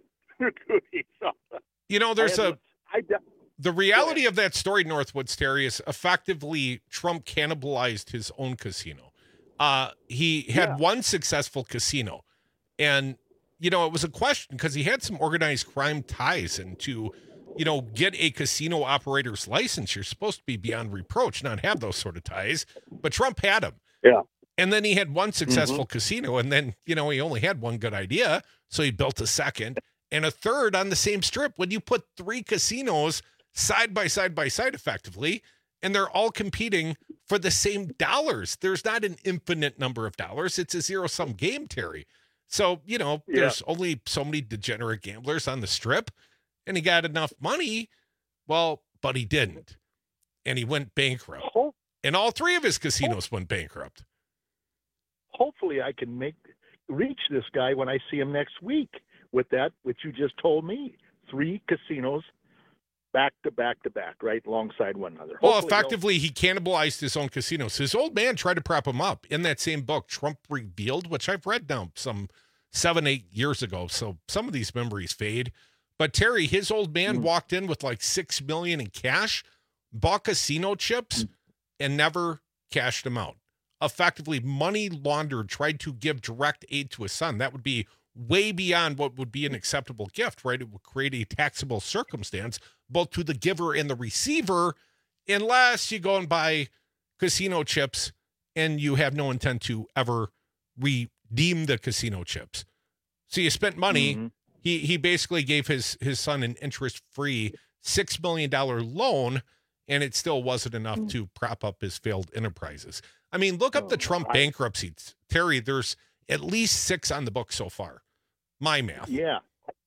You know, there's I a... to, I de- The reality of that story, Northwoods Terry, is effectively Trump cannibalized his own casino. Uh, he had Yeah. one successful casino, and, you know, it was a question because he had some organized crime ties, and to, you know, get a casino operator's license, you're supposed to be beyond reproach, not have those sort of ties, but Trump had them. Yeah. And then he had one successful Mhm. casino, and then, you know, he only had one good idea, so he built a second and a third on the same strip. When you put three casinos side by side by side effectively, and they're all competing for the same dollars, there's not an infinite number of dollars. It's a zero-sum game, Terry. So, you know, Yeah. there's only so many degenerate gamblers on the strip, and he got enough money. Well, but he didn't. And he went bankrupt. Ho- And all three of his casinos went bankrupt. hopefully I can make reach this guy when I see him next week with that, which you just told me. Three casinos back to back to back, right, alongside one another. Well, Hopefully effectively, he cannibalized his own casinos. His old man tried to prop him up in that same book, Trump Revealed, which I've read now some seven, eight years ago. So some of these memories fade. But Terry, his old man Mm. walked in with like six million in cash, bought casino chips, Mm. and never cashed them out. Effectively, money laundered, tried to give direct aid to his son. That would be way beyond what would be an acceptable gift, right? It would create a taxable circumstance, both to the giver and the receiver, unless you go and buy casino chips and you have no intent to ever redeem the casino chips. So you spent money. Mhm. He he basically gave his his son an interest-free six million dollars loan, and it still wasn't enough to prop up his failed enterprises. I mean, look up the Trump bankruptcies. Terry, there's at least six on the book so far. My math. Yeah.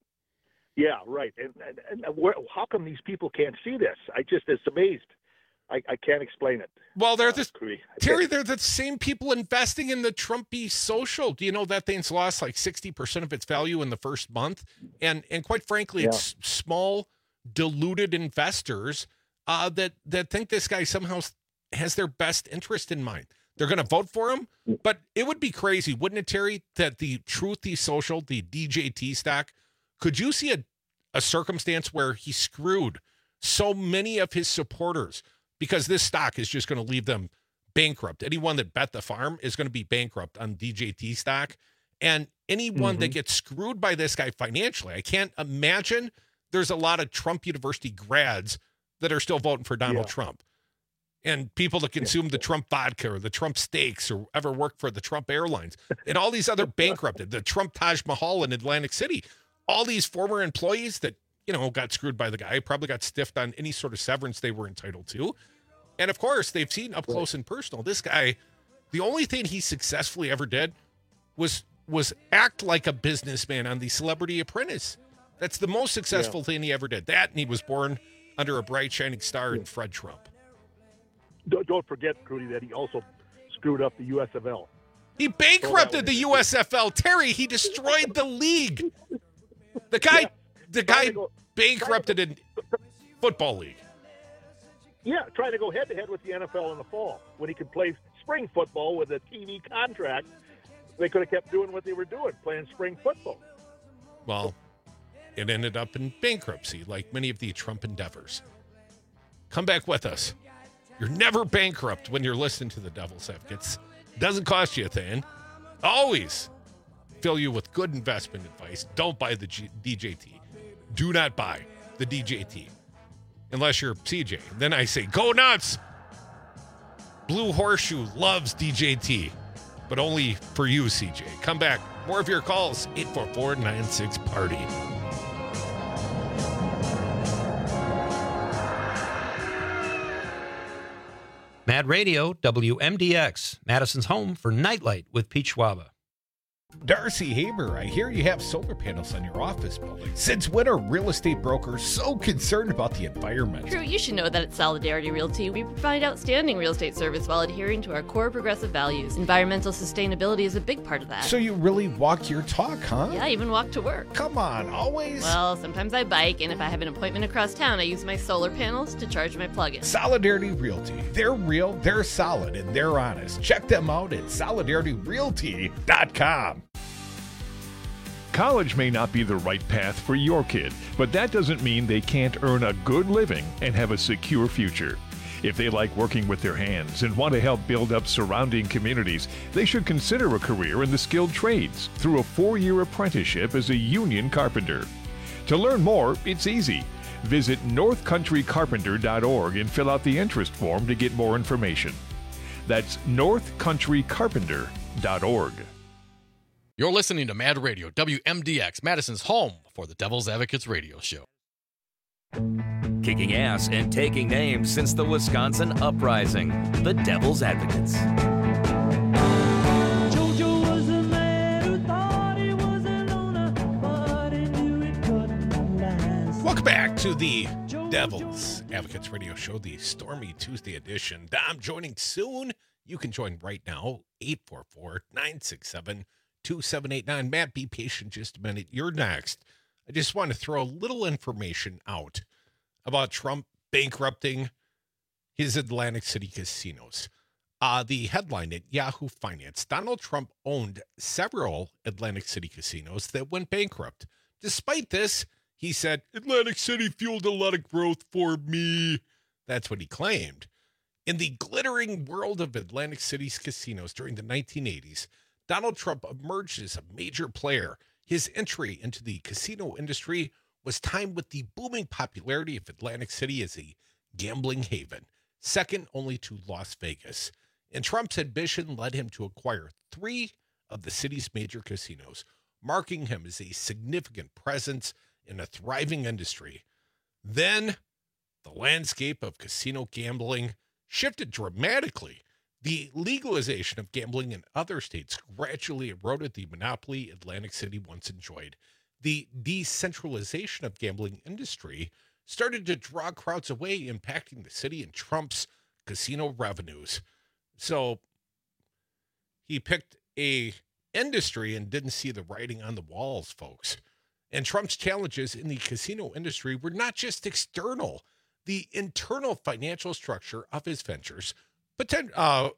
Yeah, right. And, and, and where, how come these people can't see this? I just, it's amazed. I, I can't explain it. Well, they're the Cootie. I Terry, can't- they're the same people investing in the Trumpy social. Do you know that thing's lost like sixty percent of its value in the first month? And and quite frankly, it's small, diluted investors uh, that that think this guy somehow has their best interest in mind. They're going to vote for him, but it would be crazy, wouldn't it, Terry, that the Truthy Social, the D J T stock, could you see a, a circumstance where he screwed so many of his supporters because this stock is just going to leave them bankrupt? Anyone that bet the farm is going to be bankrupt on D J T stock. And anyone Mm-hmm. that gets screwed by this guy financially, I can't imagine there's a lot of Trump University grads that are still voting for Donald Yeah. Trump. And people that consume the Trump vodka or the Trump steaks or ever work for the Trump Airlines and all these other bankrupted, the Trump Taj Mahal in Atlantic City, all these former employees that, you know, got screwed by the guy, probably got stiffed on any sort of severance they were entitled to. And of course, they've seen up close and personal. This guy, the only thing he successfully ever did was was act like a businessman on The Celebrity Apprentice. That's the most successful Yeah. thing he ever did. That, and he was born under a bright, shining star in Fred Trump. Don't, don't forget, Cootie, that he also screwed up the U S F L. He bankrupted the U S F L. Terry, he destroyed the league. The guy, the guy bankrupted a football league. Yeah, trying to go head to head with the N F L in the fall when he could play spring football with a T V contract. They could have kept doing what they were doing, playing spring football. Well, it ended up in bankruptcy, like many of the Trump endeavors. Come back with us. You're never bankrupt when you're listening to the Devil's Advocates. Doesn't cost you a thing. Always fill you with good investment advice. Don't buy the G- D J T. Do not buy the D J T. Unless you're C J. Then I say, go nuts. Blue Horseshoe loves D J T, but only for you, C J. Come back. More of your calls, eight four four, nine six, party. Mad Radio, W M D X, Madison's home for Nightlight with Pete Schwaba. Darcy Haber, I hear you have solar panels on your office building. Since when are real estate brokers so concerned about the environment? Drew, you should know that at Solidarity Realty, we provide outstanding real estate service while adhering to our core progressive values. Environmental sustainability is a big part of that. So you really walk your talk, huh? Yeah, I even walk to work. Come on, always? Well, sometimes I bike, and if I have an appointment across town, I use my solar panels to charge my plug-in. Solidarity Realty. They're real, they're solid, and they're honest. Check them out at solidarity realty dot com. College may not be the right path for your kid, but that doesn't mean they can't earn a good living and have a secure future. If they like working with their hands and want to help build up surrounding communities, they should consider a career in the skilled trades through a four-year apprenticeship as a union carpenter. To learn more, it's easy. Visit north country carpenter dot org and fill out the interest form to get more information. That's north country carpenter dot org. You're listening to Mad Radio, W M D X, Madison's home for the Devil's Advocates radio show. Kicking ass and taking names since the Wisconsin Uprising, the Devil's Advocates. Jojo was a man who thought he was a loner, but he knew it couldn't last. Welcome back to the Devil's Advocates radio show, the Stormy Tuesday edition. I'm joining soon. You can join right now, eight four four, nine six seven, two seven eight nine. Matt, be patient just a minute. You're next. I just want to throw a little information out about Trump bankrupting his Atlantic City casinos. Uh, the headline at Yahoo Finance, Donald Trump owned several Atlantic City casinos that went bankrupt. Despite this, he said, Atlantic City fueled a lot of growth for me. That's what he claimed. In the glittering world of Atlantic City's casinos during the nineteen eighties, Donald Trump emerged as a major player. His entry into the casino industry was timed with the booming popularity of Atlantic City as a gambling haven, second only to Las Vegas. And Trump's ambition led him to acquire three of the city's major casinos, marking him as a significant presence in a thriving industry. Then, the landscape of casino gambling shifted dramatically. The legalization of gambling in other states gradually eroded the monopoly Atlantic City once enjoyed. The decentralization of gambling industry started to draw crowds away, impacting the city and Trump's casino revenues. So he picked a industry and didn't see the writing on the walls, folks. And Trump's challenges in the casino industry were not just external. The internal financial structure of his ventures, potent, uh,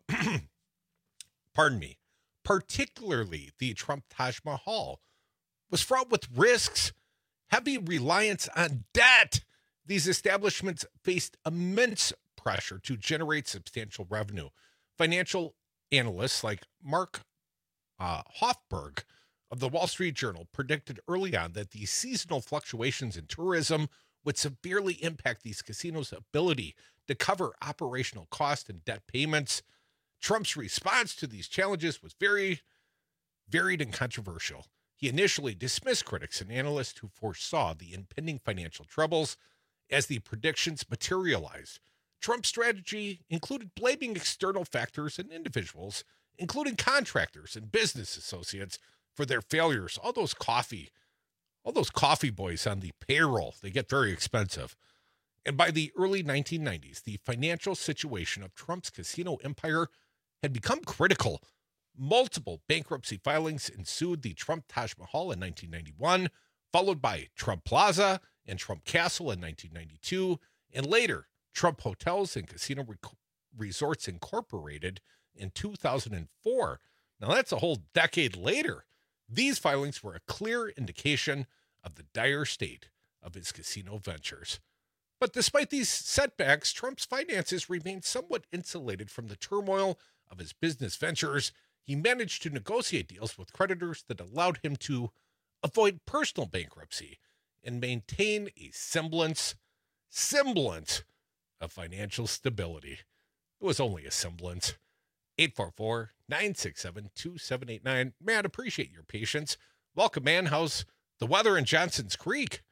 pardon me, particularly the Trump Taj Mahal, was fraught with risks, heavy reliance on debt. These establishments faced immense pressure to generate substantial revenue. Financial analysts like Mark uh, Hofberg of the Wall Street Journal predicted early on that the seasonal fluctuations in tourism would severely impact these casinos' ability to cover operational costs and debt payments. Trump's response to these challenges was very varied and controversial. He initially dismissed critics and analysts who foresaw the impending financial troubles as the predictions materialized. Trump's strategy included blaming external factors and individuals, including contractors and business associates, for their failures. All those coffee, all those coffee boys on the payroll, they get very expensive. And by the early nineteen nineties, the financial situation of Trump's casino empire had become critical. Multiple bankruptcy filings ensued: the Trump Taj Mahal in nineteen ninety-one, followed by Trump Plaza and Trump Castle in nineteen ninety-two, and later Trump Hotels and Casino Rec- Resorts Incorporated in two thousand four. Now that's a whole decade later. These filings were a clear indication of the dire state of his casino ventures. But despite these setbacks, Trump's finances remained somewhat insulated from the turmoil of his business ventures. He managed to negotiate deals with creditors that allowed him to avoid personal bankruptcy and maintain a semblance, semblance of financial stability. It was only a semblance. eight four four, nine six seven, two seven eight nine. Matt, appreciate your patience. Welcome, man. How's the weather in Johnson's Creek?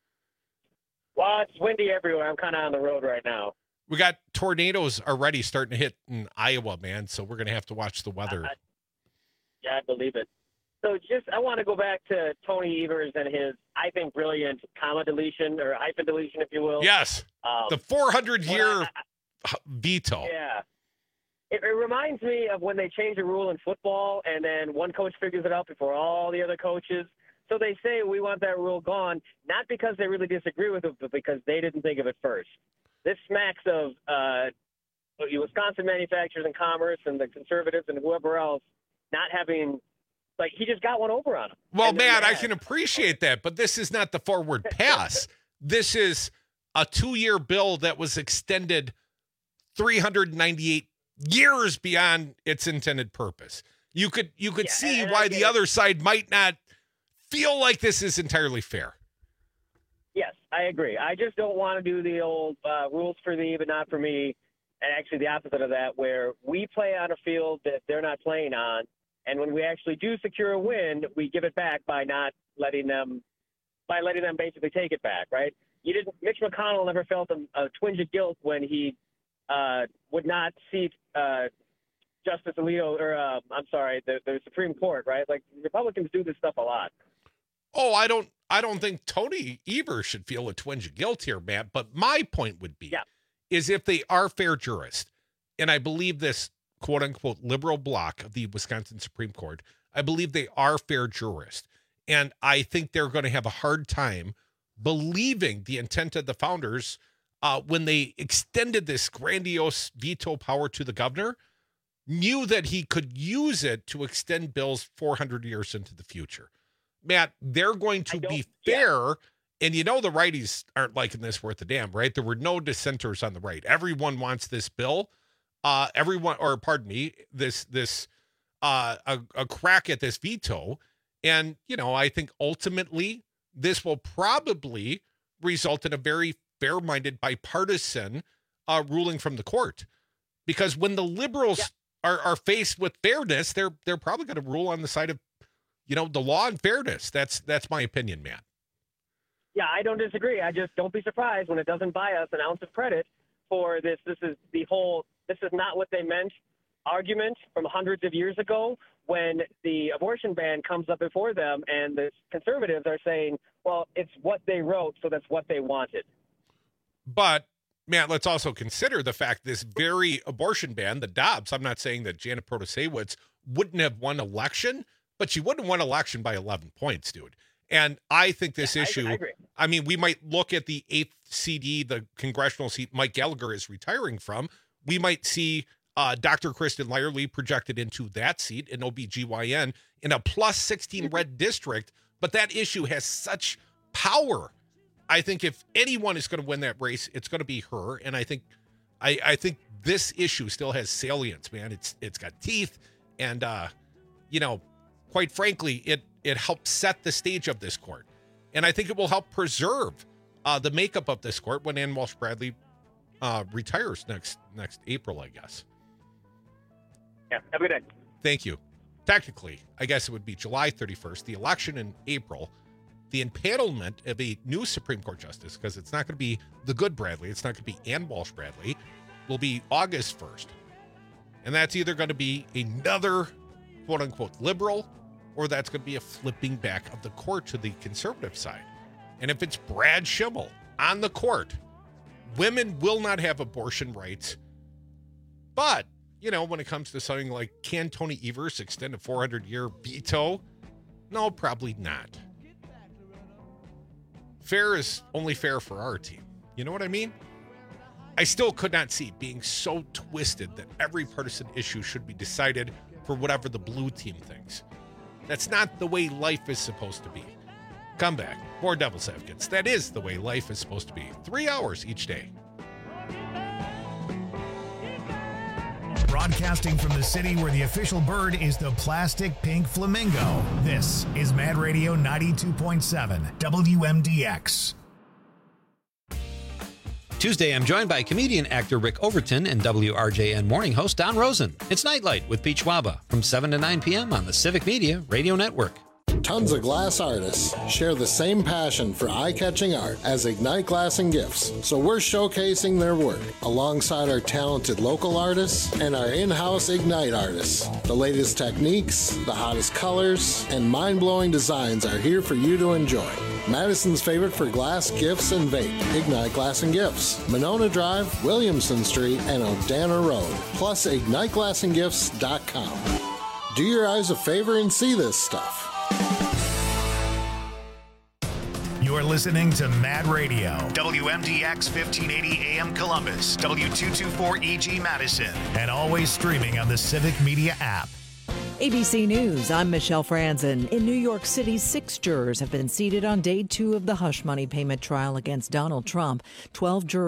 Well, it's windy everywhere. I'm kind of on the road right now. We got tornadoes already starting to hit in Iowa, man, so we're going to have to watch the weather. I, yeah, I believe it. So just, I want to go back to Tony Evers and his, I think, brilliant comma deletion or hyphen deletion, if you will. Yes. Um, the four hundred year well, I, veto. Yeah. It, it reminds me of when they change a rule in football and then one coach figures it out before all the other coaches. So they say we want that rule gone, not because they really disagree with it, but because they didn't think of it first. This smacks of uh, Wisconsin Manufacturers and Commerce and the conservatives and whoever else not having, like, he just got one over on him. Well, man, I can appreciate that, but this is not the forward pass. This is a two-year bill that was extended three hundred ninety-eight years beyond its intended purpose. You could you could Yeah, see and why I the get other side might not feel like this is entirely fair. Yes, I agree. I just don't want to do the old uh, rules for thee, but not for me. And actually the opposite of that, where we play on a field that they're not playing on. And when we actually do secure a win, we give it back by not letting them, by letting them basically take it back, right? You didn't, Mitch McConnell never felt a, a twinge of guilt when he uh, would not seat uh, Justice Alito, or uh, I'm sorry, the, the Supreme Court, right? Like, Republicans do this stuff a lot. Oh, I don't I don't think Tony Evers should feel a twinge of guilt here, Matt. But my point would be yeah. is if they are fair jurists, and I believe this quote unquote liberal bloc of the Wisconsin Supreme Court, I believe they are fair jurists. And I think they're going to have a hard time believing the intent of the founders uh, when they extended this grandiose veto power to the governor, knew that he could use it to extend bills four hundred years into the future. Matt, they're going to be fair, yeah. And you know the righties aren't liking this worth a damn, right? There were no dissenters on the right. Everyone wants this bill. Uh, everyone, or pardon me, this this uh, a, a crack at this veto. And, you know, I think ultimately this will probably result in a very fair-minded, bipartisan uh, ruling from the court. Because when the liberals yeah. are, are faced with fairness, they're they're probably going to rule on the side of, you know, the law and fairness. That's that's my opinion, Matt. Yeah, I don't disagree. I just don't be surprised when it doesn't buy us an ounce of credit for this. This is the whole, this is not what they meant argument from hundreds of years ago when the abortion ban comes up before them and the conservatives are saying, well, it's what they wrote, so that's what they wanted. But, Matt, let's also consider the fact this very abortion ban, the Dobbs, I'm not saying that Janet Protasewicz wouldn't have won election, but she wouldn't have won election by eleven points, dude. And I think this yeah, issue, I, I, agree. I mean, we might look at the eighth C D, the congressional seat Mike Gallagher is retiring from. We might see uh, Doctor Kristen Lyerly projected into that seat in O B G Y N in a plus sixteen red district. But that issue has such power. I think if anyone is going to win that race, it's going to be her. And I think, I, I think this issue still has salience, man. It's it's got teeth, and uh, you know, quite frankly, it it helps set the stage of this court, and I think it will help preserve uh, the makeup of this court when Ann Walsh Bradley uh, retires next next April, I guess. Yeah, have a good day. Thank you. Technically, I guess it would be July thirty-first. The election in April. The empanelment of a new Supreme Court justice, because it's not going to be the good Bradley, it's not going to be Ann Walsh Bradley, will be August first. And that's either going to be another quote-unquote liberal, or that's going to be a flipping back of the court to the conservative side. And if it's Brad Schimmel on the court, women will not have abortion rights. But, you know, when it comes to something like, can Tony Evers extend a four hundred year veto? No, probably not. Fair is only fair for our team. You know what I mean? I still could not see being so twisted that every partisan issue should be decided for whatever the blue team thinks. That's not the way life is supposed to be. Come back. More Devil's Advocates. That is the way life is supposed to be. Three hours each day. Broadcasting from the city where the official bird is the plastic pink flamingo. This is Mad Radio ninety-two point seven W M D X. Tuesday, I'm joined by comedian actor Rick Overton and W R J N morning host Don Rosen. It's Nightlight with Pete Schwaba from seven to nine p.m. on the Civic Media Radio Network. Tons of glass artists share the same passion for eye-catching art as Ignite Glass and Gifts, so we're showcasing their work alongside our talented local artists and our in-house Ignite artists. The latest techniques, the hottest colors, and mind-blowing designs are here for you to enjoy. Madison's favorite for glass, gifts, and vape, Ignite Glass and Gifts. Monona Drive, Williamson Street, and Odana Road. Plus, ignite glass and gifts dot com. Do your eyes a favor and see this stuff. You're listening to Mad Radio, W M D X fifteen eighty A M Columbus, W two twenty-four E G Madison, and always streaming on the Civic Media app. A B C News, I'm Michelle Franzen. In New York City, six jurors have been seated on day two of the hush money payment trial against Donald Trump. Twelve jurors